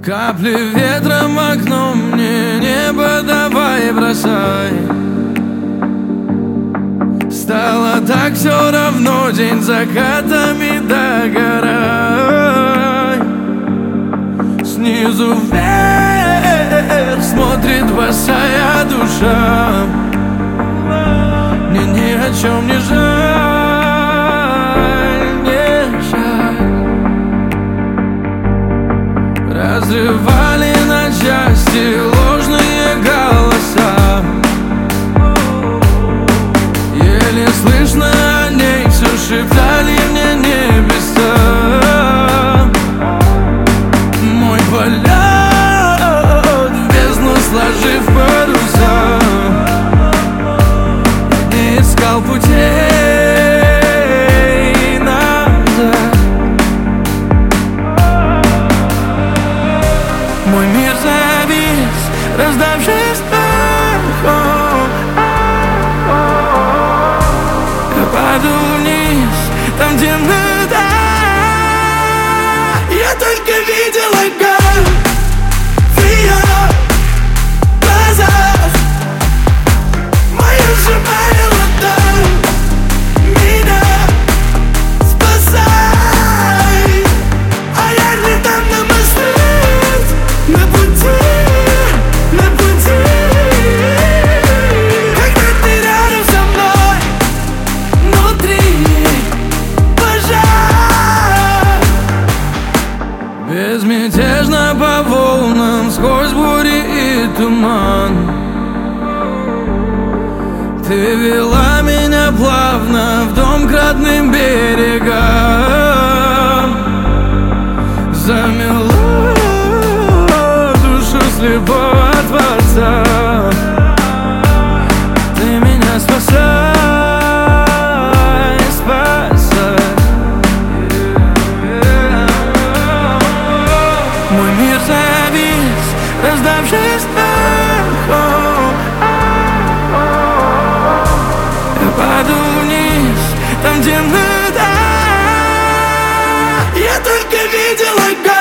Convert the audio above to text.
Капли ветра в окно, мне небо давай бросай. Стало так все равно, день закатами догорай. Снизу вверх смотрит босая душа. Мне ни о чем не жаль, не жаль. Разрывали на части ложные голоса. Еле слышно о ней все шептали мне небеса. Мой полет в бездну сложив паруса. Не искал путей назад. Мой мир завис, раздавшись эхом. Я паду вниз, там темнота. Я только видел огонь в ее глазах. Моя живая ладонь, меня спасай. А я летам на мосты, на пути, на пути. Когда ты рядом со мной, внутри пожар. Безмятежно по волнам, сквозь бури и туман. Ты вела меня плавно в дом к родным берегам. Замела душу слепого Творца. Ты меня спасай, спасай. Мой мир завис, раздавшись эхом. Я паду вниз, там темнота. Я только видел огонь.